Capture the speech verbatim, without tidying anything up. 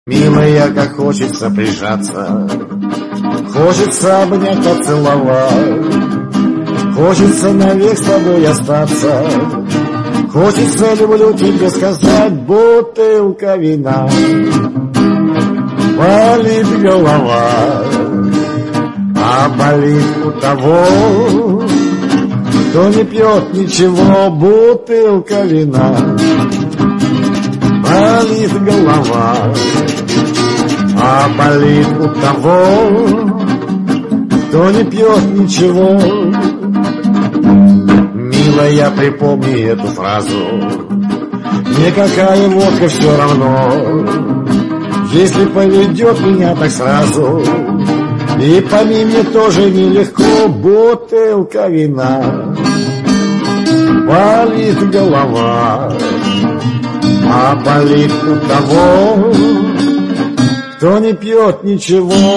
Милая, как хочется прижаться, хочется обнять, поцеловать, хочется навек с тобой остаться, хочется люблю тебе сказать. Бутылка вина, болит голова, а болит у того, кто не пьет ничего. Бутылка вина, болит голова, а болит у того, кто не пьет ничего. Милая, припомни эту фразу, никакая водка все равно, если поведет меня так сразу. И пойми, мне тоже нелегко. Бутылка вина, болит голова, а болит у того, кто не пьет ничего.